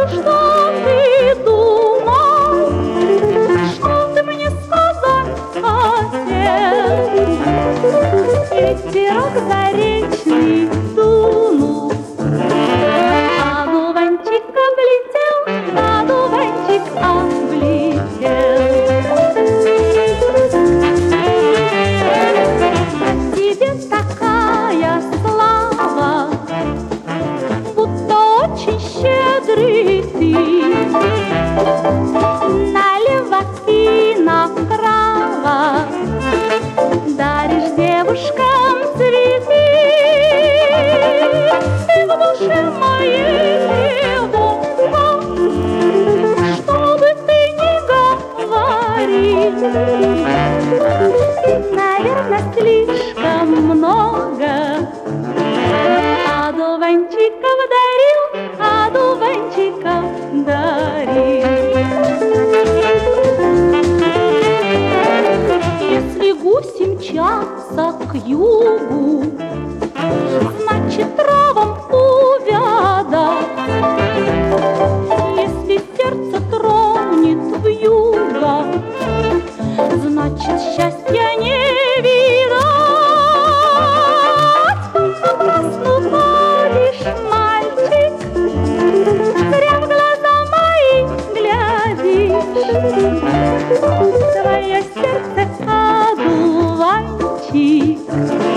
что ты думал, что ты мне сказать хотел? Ветерок заречный дунул, одуванчик облетел, одуванчик облетел. Тебе такая слава, будто очень щедрый ты, налево и направо даришь девушкам цветы. И в душе моей легко, что бы ты ни говорил, наверное, слишком много одуванчиков дарил, одуванчиков дарил. Если гуси мчатся к югу, значит, травам увядать. Если сердце тронет вьюга, значит, счастья не видать. Напрасно ходишь, мальчик, зря в глаза мои глядишь. Твое сердце одуванчик